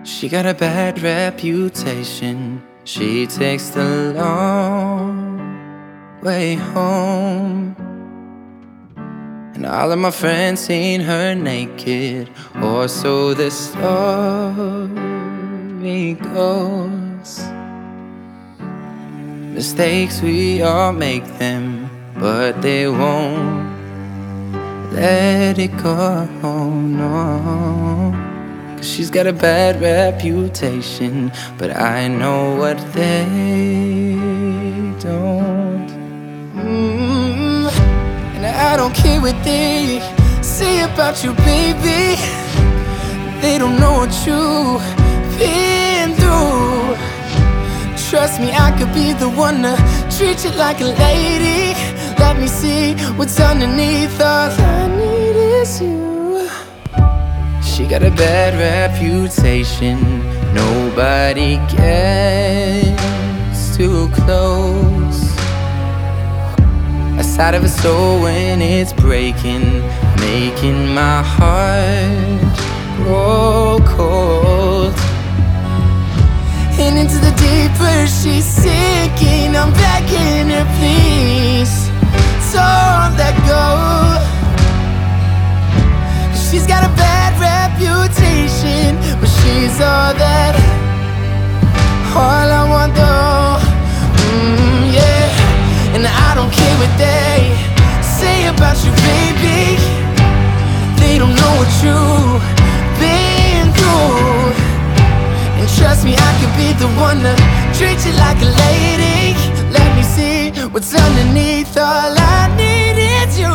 She got a bad reputation. She takes the long way home. And all of my friends seen her naked, or so the story goes. Mistakes, we all make them, but they won't let it go, no. 'Cause she's got a bad reputation, but I know what they don't. And I don't care what they say about you, baby. They don't know what you've been through. Trust me, I could be the one to treat you like a lady. Let me see what's underneath. All I need is you. She got a bad reputation. Nobody gets too close. A side of her soul when it's breaking, making my heart grow cold. And into the deeper she's sinking, I'm begging her, please don't let go. She's got a bad reputation, but she's all that, all I want though. Yeah. And I don't care what they say about you, baby. They don't know what you've been through. And trust me, I could be the one to treat you like a lady. Let me see what's underneath. All I need is you.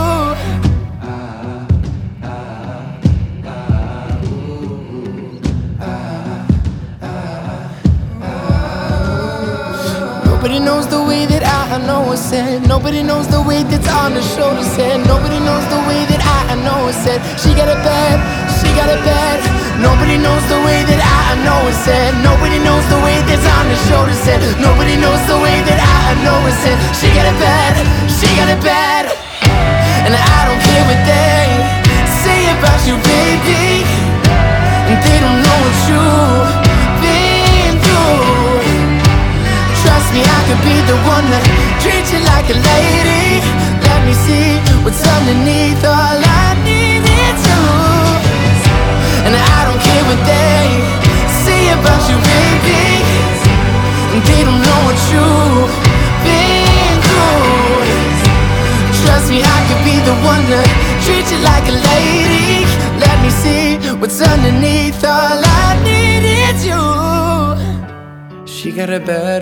Nobody knows the way that I know it's said. Nobody knows the way that's on the shoulder said. Nobody knows the way that I know it's said. She got it bad, she got it bad. Nobody knows the way that I know it's said. Nobody knows the way that's on the shoulder said. Nobody knows the way that I know it's said. She got it bad, she got it bad. And I don't care what they say about you, baby. And they don't know what you've been through. Trust me, I could be the one to treat you like a lady. Let me see what's underneath. All I need is you. And I don't care what they say about you, baby. And they don't know what you've been through. Trust me, I could be the one to treat you like a lady. Let me see what's underneath. All I need is you. She got a bad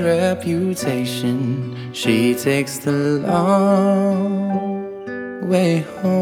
reputation. She takes the long way home.